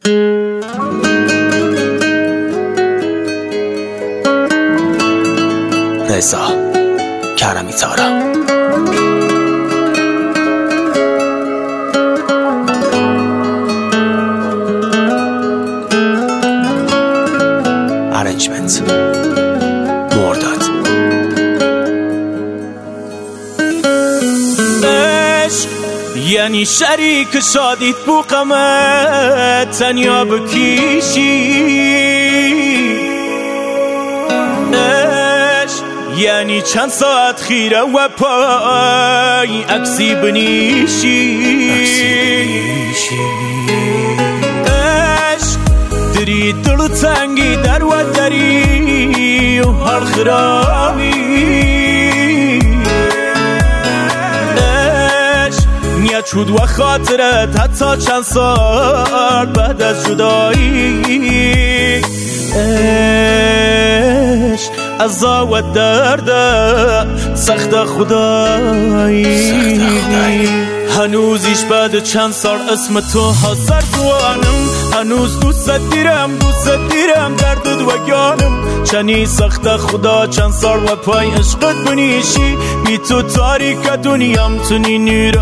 رضا کرمی تارا. ارنجمنت مرداد. عشق یعنی شریک شادیت بو غمت تنیا بکیشی، عشق یعنی چند ساعت خیره و پای عکسی بنیشی، عشق دری دل تنگی در و دری و هر خرامی، چود و خاطرت حتی چند سال بعد از جدایی، عشق عزا و درد سخت خدایی، هنوزیش بعد چند سال اسم تو حاضر دوانم، هنوز دوست دیرم دردت و گانم، چنی سخت خدا چند سال و پای عشقت بنیشی، بی تو تاریک دنیام تونی نور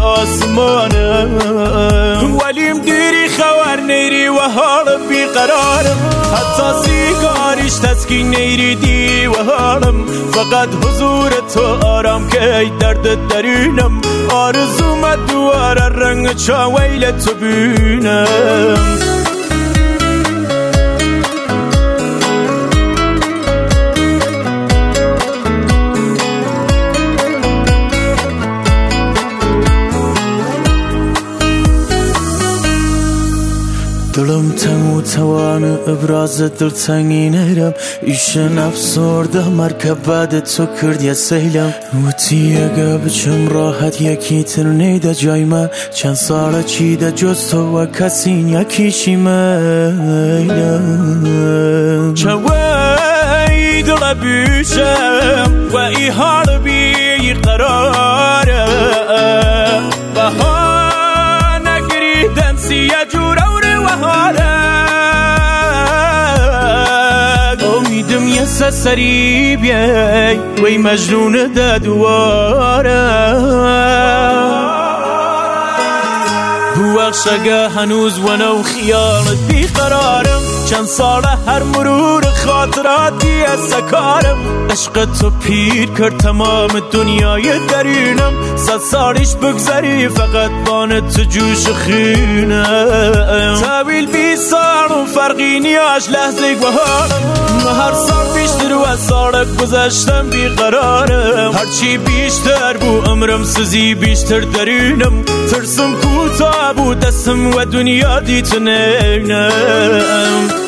آسمانم، ولیم دیری خوار نیری و حال بی قرارم، حتی سیگاریش تسکین نیری دی و حالم، فقط حضور تو آرام که درد درونم، آرزوم دواره رنگ چاویل تو بینم. دلم تنگ و توان ابراز دلتنگی نیرم، ایشن افسرده مرکب بعد تو کرد یه سیلم، وطی اگه بچم راحت یکی تر نیده جای من، چند ساله چیده جز تو و کسین یکیشی میلم، چوی دل بیشم و ای حال بی قراره، بها نگریدن سیه جوره امیدم یه سری بیای وی مجنون دواره، بوخشگه هنوز ونو خیالت بیقرارم، چند ساله هر مرور خاطراتی از سکارم، عشق تو پیر کرد تمام دنیای درونم، 100 سالش بگذری فقط بان تو جوش خینم، طویل 20 سال و فرقی نیاش لحظه و حالم، هر سال بیشتر و سال گذشتم بیقرارم، هرچی بیشتر بو عمرم سزی بیشتر درونم، ترسم کوتا بو دستم و دنیا دیت نینم.